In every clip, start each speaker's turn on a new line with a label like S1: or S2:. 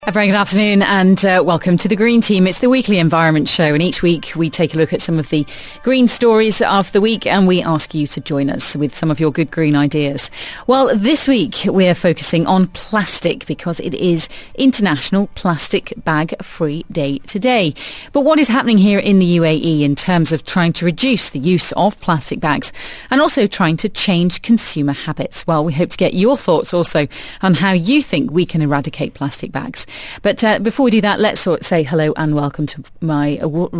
S1: A very good afternoon and welcome to the Green Team. It's the weekly environment show, and each week we take a look at some of the green stories of the week and we ask you to join us with some of your good green ideas. Well, this week we're focusing on plastic because it is International Plastic Bag Free Day today. But what is happening here in the UAE in terms of trying to reduce the use of plastic bags and also trying to change consumer habits? Well, we hope to get your thoughts also on how you think we can eradicate plastic bags. But before we do that, let's say hello and welcome to my...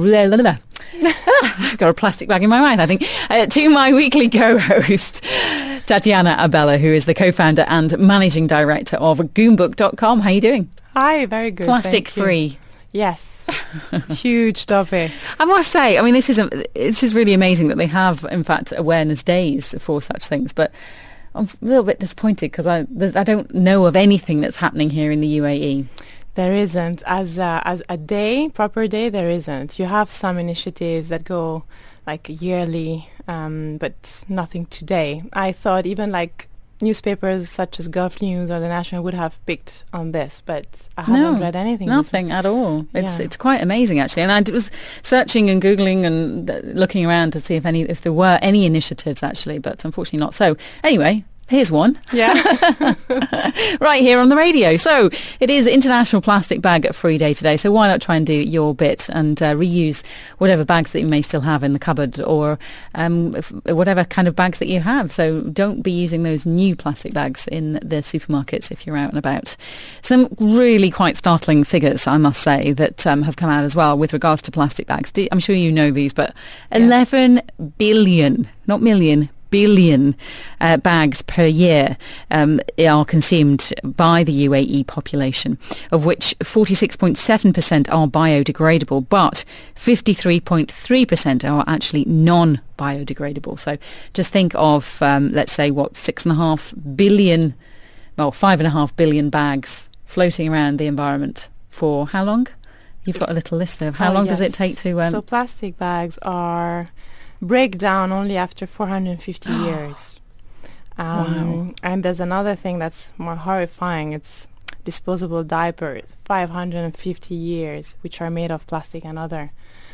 S1: I've got a plastic bag in my mouth, I think. To my weekly co-host, Tatiana Abella, who is the co-founder and managing director of Goonbook.com. How are you doing?
S2: Hi, very good.
S1: Plastic free.
S2: Yes. Huge topic.
S1: I must say, I mean, this is really amazing that they have, in fact, awareness days for such things. But I'm a little bit disappointed because I don't know of anything that's happening here in the UAE.
S2: There isn't. As a day, proper day, there isn't. You have some initiatives that go like yearly, but nothing today. I thought even like newspapers such as Gulf News or The National would have picked on this, but I haven't read anything.
S1: Nothing at all. It's quite amazing, actually. And I was searching and Googling and looking around to see if there were any initiatives, actually, but unfortunately not so. Anyway, here's one.
S2: Yeah.
S1: Right here on the radio. So it is International Plastic Bag Free Day today. So why not try and do your bit and reuse whatever bags that you may still have in the cupboard or whatever kind of bags that you have. So don't be using those new plastic bags in the supermarkets if you're out and about. Some really quite startling figures, I must say, that have come out as well with regards to plastic bags. I'm sure you know these, but 11 billion, not million, billion bags per year are consumed by the UAE population, of which 46.7% are biodegradable, but 53.3% are actually non-biodegradable. So just think of, let's say, 6.5 billion, well, 5.5 billion bags floating around the environment for how long? You've got a little list of how long does it take to...
S2: So plastic bags break down only after 450 years.
S1: Wow.
S2: And there's another thing that's more horrifying. It's disposable diapers, 550 years, which are made of plastic and other.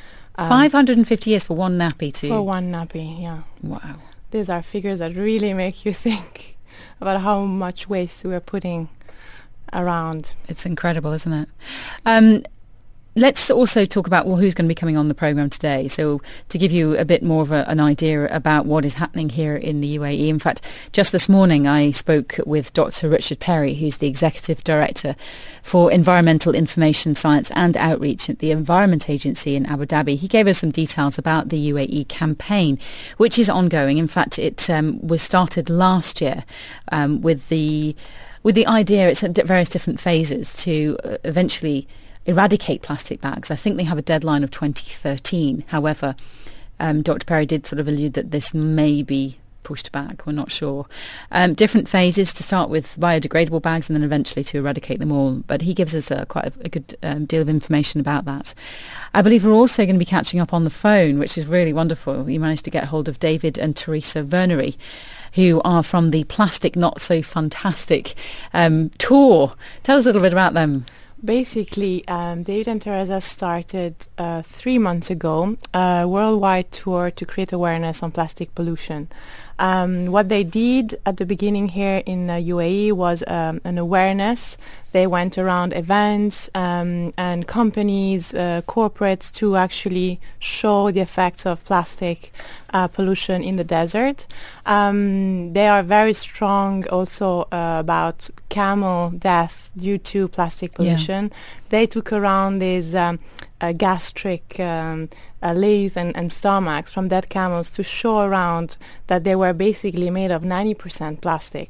S1: 550 years for one nappy too?
S2: For one nappy, yeah.
S1: Wow.
S2: These are figures that really make you think about how much waste we're putting around.
S1: It's incredible, isn't it? Let's also talk about who's going to be coming on the programme today. So to give you a bit more of an idea about what is happening here in the UAE. In fact, just this morning I spoke with Dr. Richard Perry, who's the Executive Director for Environmental Information Science and Outreach at the Environment Agency in Abu Dhabi. He gave us some details about the UAE campaign, which is ongoing. In fact, it was started last year with the idea, it's at various different phases, to eventually eradicate plastic bags. I think they have a deadline of 2013. However, Dr. Perry did sort of allude that this may be pushed back. We're not sure. Different phases, to start with biodegradable bags and then eventually to eradicate them all. But he gives us quite a good deal of information about that. I believe we're also going to be catching up on the phone, which is really wonderful. You managed to get hold of David and Teresa Vernery, who are from the Plastic Not So Fantastic tour. Tell us a little bit about them.
S2: Basically, David and Teresa started 3 months ago a worldwide tour to create awareness on plastic pollution. What they did at the beginning here in UAE was an awareness. They went around events and companies, corporates, to actually show the effects of plastic pollution in the desert. They are very strong also about camel death due to plastic pollution. Yeah. They took around these gastric leaves and stomachs from dead camels to show around that they were basically made of 90% plastic.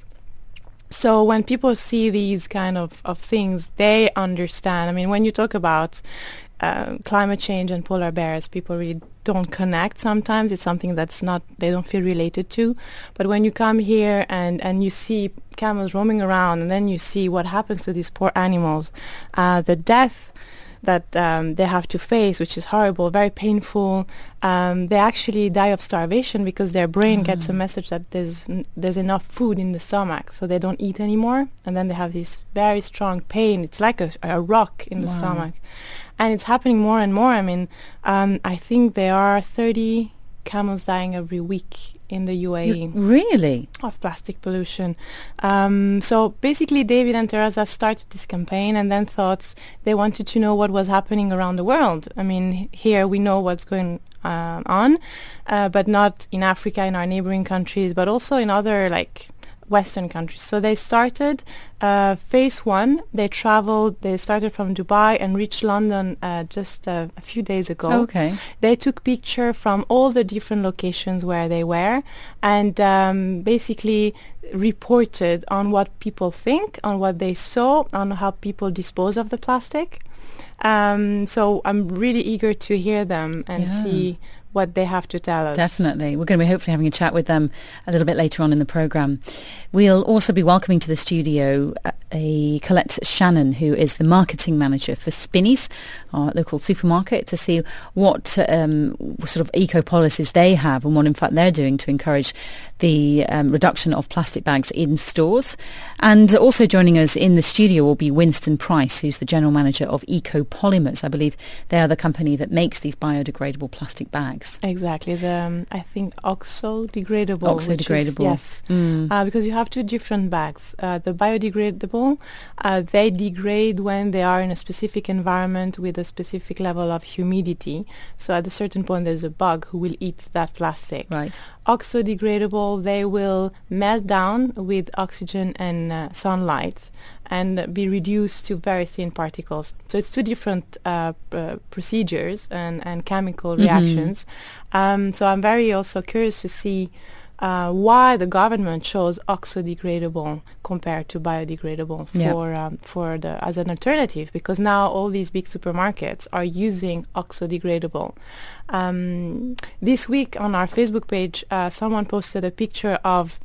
S2: So when people see these kind of things, they understand. I mean, when you talk about climate change and polar bears, people really don't connect sometimes. It's something that's not, they don't feel related to. But when you come here and you see camels roaming around and then you see what happens to these poor animals, the death that they have to face, which is horrible, very painful. They actually die of starvation because their brain gets a message that there's enough food in the stomach, so they don't eat anymore, and then they have this very strong pain. It's like a rock in the stomach, and it's happening more and more. I mean, I think there are 30 camels dying every week in the UAE.
S1: Really?
S2: Of plastic pollution. So basically David and Teresa started this campaign and then thought they wanted to know what was happening around the world. I mean, here we know what's going on, but not in Africa, in our neighboring countries, but also in other Western countries. So they started phase one. They started from Dubai and reached London just a few days ago.
S1: Okay.
S2: They took picture from all the different locations where they were, and basically reported on what people think, on what they saw, on how people dispose of the plastic. So I'm really eager to hear them and see what they have to tell us.
S1: Definitely. We're going to be hopefully having a chat with them a little bit later on in the programme. We'll also be welcoming to the studio Colette Shannon, who is the marketing manager for Spinneys, our local supermarket, to see what sort of eco policies they have and what in fact they're doing to encourage the reduction of plastic bags in stores. And also joining us in the studio will be Winston Price, who's the general manager of Eco Polymers. I believe they are the company that makes these biodegradable plastic bags.
S2: Exactly. I think oxo-degradable.
S1: Oxo-degradable.
S2: Yes. Because you have two different bags. The biodegradable, they degrade when they are in a specific environment with a specific level of humidity. So at a certain point there's a bug who will eat that plastic.
S1: Right.
S2: Oxo-degradable, they will melt down with oxygen and sunlight and be reduced to very thin particles. So it's two different procedures and chemical reactions. So I'm very also curious to see why the government chose oxo-degradable compared to biodegradable as an alternative, because now all these big supermarkets are using oxo-degradable. This week on our Facebook page, someone posted a picture of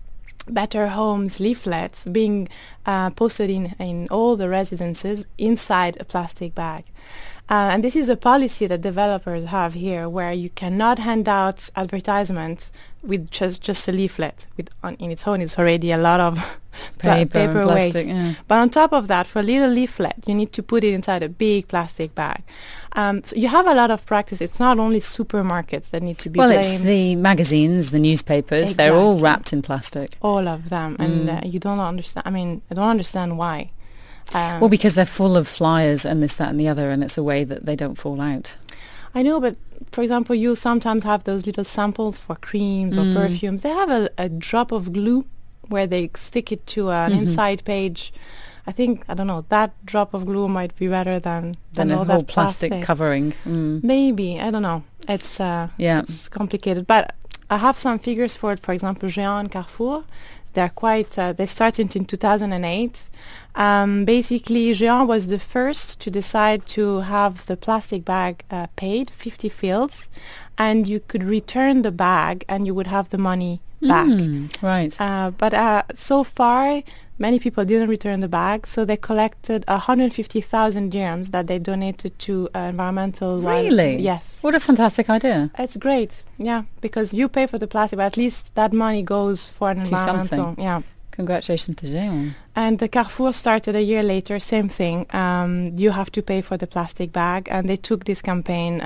S2: Better Homes leaflets being posted in all the residences inside a plastic bag. And this is a policy that developers have here, where you cannot hand out advertisements with just a leaflet. In its own, it's already a lot of paper waste. Yeah. But on top of that, for a little leaflet, you need to put it inside a big plastic bag. So you have a lot of practice. It's not only supermarkets that need to be blamed.
S1: It's the magazines, the newspapers. Exactly. They're all wrapped in plastic.
S2: All of them. And you don't understand. I mean, I don't understand why.
S1: Well, because they're full of flyers and this, that and the other, and it's a way that they don't fall out.
S2: I know, but for example, you sometimes have those little samples for creams or perfumes. They have a drop of glue where they stick it to an inside page. I think, I don't know, that drop of glue might be better than
S1: a
S2: all
S1: whole
S2: that
S1: plastic covering.
S2: Maybe, I don't know. It's complicated. But I have some figures for it. For example, Géant and Carrefour. They're quite. They started in 2008. Basically, Géant was the first to decide to have the plastic bag paid, 50 fields, and you could return the bag and you would have the money back.
S1: Right.
S2: But so far, many people didn't return the bag, so they collected 150,000 dirhams that they donated to environmental...
S1: Really?
S2: Yes.
S1: What a fantastic idea.
S2: It's great, yeah, because you pay for the plastic, but at least that money goes for an environmental...
S1: something.
S2: Yeah.
S1: Congratulations to Géant.
S2: And the Carrefour started a year later, same thing. You have to pay for the plastic bag, and they took this campaign,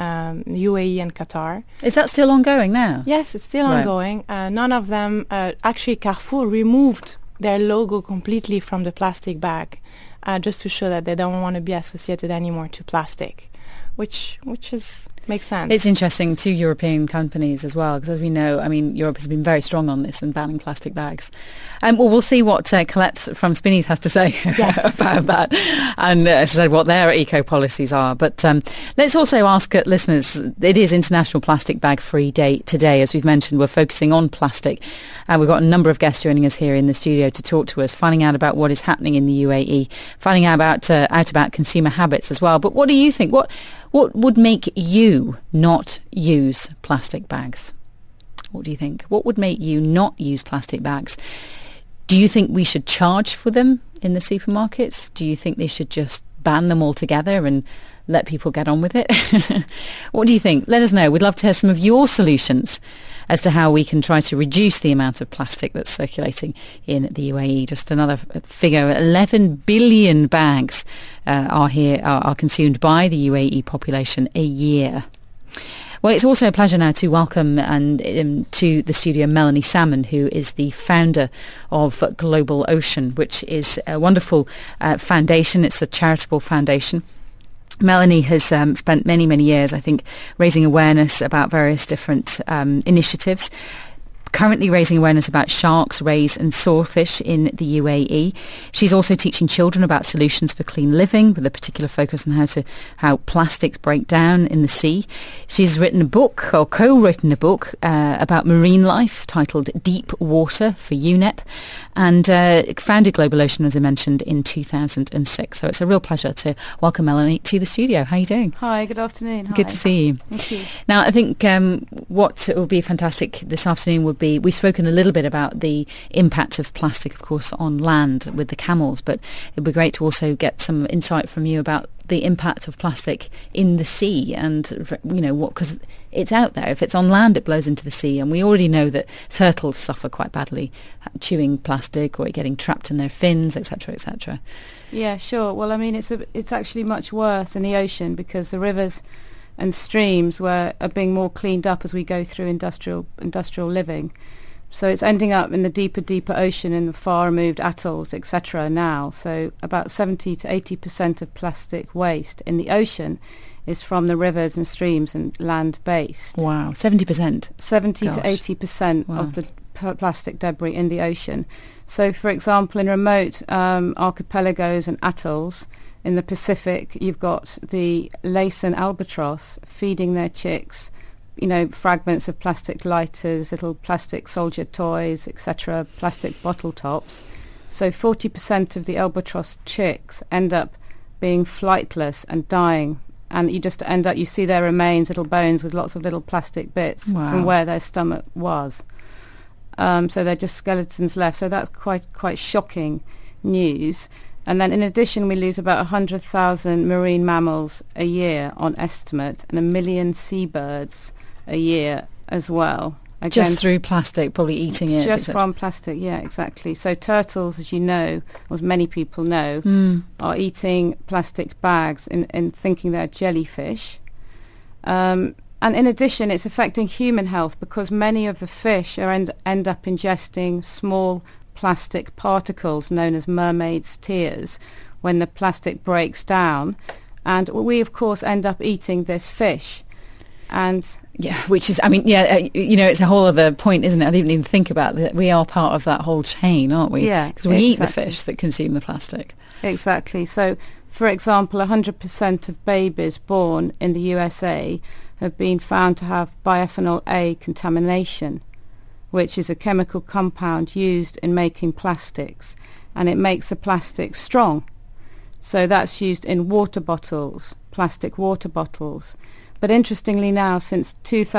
S2: UAE and Qatar.
S1: Is that still ongoing now?
S2: Yes, it's still ongoing. None of them... actually, Carrefour removed their logo completely from the plastic bag, just to show that they don't want to be associated anymore to plastic, which makes sense.
S1: It's interesting, two European companies as well, because as we know, I mean, Europe has been very strong on this and banning plastic bags. Well, we'll see what Colette from Spinneys has to say about that, and as I said, what their eco policies are. But let's also ask listeners, it is International Plastic Bag Free Day today. As we've mentioned, we're focusing on plastic. We've got a number of guests joining us here in the studio to talk to us, finding out about what is happening in the UAE, finding out about consumer habits as well. But what do you think? What would make you not use plastic bags? What do you think? What would make you not use plastic bags? Do you think we should charge for them in the supermarkets? Do you think they should just ban them altogether and let people get on with it? What do you think? Let us know. We'd love to hear some of your solutions as to how we can try to reduce the amount of plastic that's circulating in the UAE. Just another figure, 11 billion bags are consumed by the UAE population a year. Well, it's also a pleasure now to welcome to the studio Melanie Salmon, who is the founder of Global Ocean, which is a wonderful foundation. It's a charitable foundation. Melanie has spent many, many years, I think, raising awareness about various different initiatives. Currently raising awareness about sharks, rays and swordfish in the UAE. She's also teaching children about solutions for clean living, with a particular focus on how plastics break down in the sea. She's written a book, or co-written a book, about marine life titled Deep Water for UNEP, and founded Global Ocean, as I mentioned, in 2006. So it's a real pleasure to welcome Melanie to the studio. How are you doing?
S3: Hi, good afternoon. Hi.
S1: Good to see you.
S3: Thank you.
S1: Now, I think what will be fantastic this afternoon would be, we've spoken a little bit about the impact of plastic, of course, on land with the camels, but it'd be great to also get some insight from you about the impact of plastic in the sea, and because it's out there. If it's on land, it blows into the sea, and we already know that turtles suffer quite badly chewing plastic or getting trapped in their fins, etc., etc.
S3: Yeah, sure. Well, I mean, it's actually much worse in the ocean, because the rivers and streams are being more cleaned up as we go through industrial living. So it's ending up in the deeper ocean, in the far removed atolls, etc. now. So about 70 to 80% of plastic waste in the ocean is from the rivers and streams and land-based.
S1: Wow, 70%?
S3: 70
S1: Gosh.
S3: to 80%
S1: Wow.
S3: of the plastic debris in the ocean. So, for example, in remote archipelagos and atolls in the Pacific, you've got the Laysan albatross feeding their chicks, fragments of plastic lighters, little plastic soldier toys, etc., plastic bottle tops. So 40% of the albatross chicks end up being flightless and dying. And you see their remains, little bones with lots of little plastic bits from where their stomach was. So they're just skeletons left. So that's quite shocking news. And then in addition, we lose about 100,000 marine mammals a year on estimate, and 1 million seabirds a year as well. Again,
S1: Just through plastic, probably eating it.
S3: Just from plastic, yeah, exactly. So turtles, as you know, or as many people know, are eating plastic bags and thinking they're jellyfish. And in addition, it's affecting human health, because many of the fish end up ingesting small plastic particles known as mermaid's tears when the plastic breaks down. And we, of course, end up eating this fish. And
S1: yeah, which is, it's a whole other point, isn't it? I didn't even think about that. We are part of that whole chain, aren't we?
S3: Yeah,
S1: because we eat the fish that consume the plastic.
S3: Exactly. So, for example, 100% of babies born in the USA have been found to have bisphenol A contamination, which is a chemical compound used in making plastics, and it makes the plastic strong. So that's used in water bottles, plastic water bottles. But interestingly now, since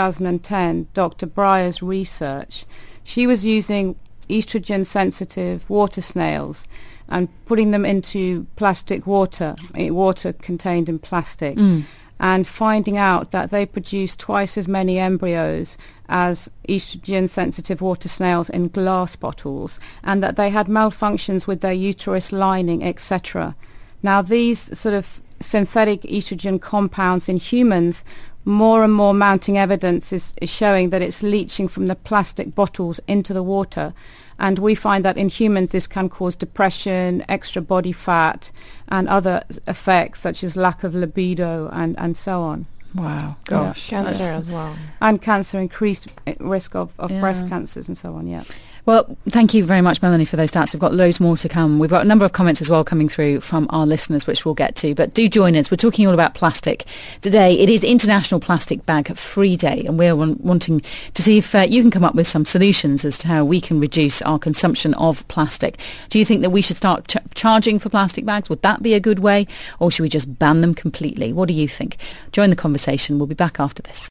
S3: 2010, Dr. Breyer's research, she was using estrogen-sensitive water snails and putting them into plastic water contained in plastic, and finding out that they produce twice as many embryos as estrogen-sensitive water snails in glass bottles, and that they had malfunctions with their uterus lining, etc. Now, these sort of synthetic estrogen compounds in humans, more and more mounting evidence is showing that it's leaching from the plastic bottles into the water. And we find that in humans this can cause depression, extra body fat, and other effects such as lack of libido and so on.
S1: Wow, gosh.
S2: Yeah. Cancer as well.
S3: And cancer, increased risk of breast cancers and so on, yeah.
S1: Well, thank you very much, Melanie, for those stats. We've got loads more to come. We've got a number of comments as well coming through from our listeners, which we'll get to. But do join us. We're talking all about plastic today. It is International Plastic Bag Free Day, and we're wanting to see if you can come up with some solutions as to how we can reduce our consumption of plastic. Do you think that we should start charging for plastic bags? Would that be a good way? Or should we just ban them completely? What do you think? Join the conversation. We'll be back after this.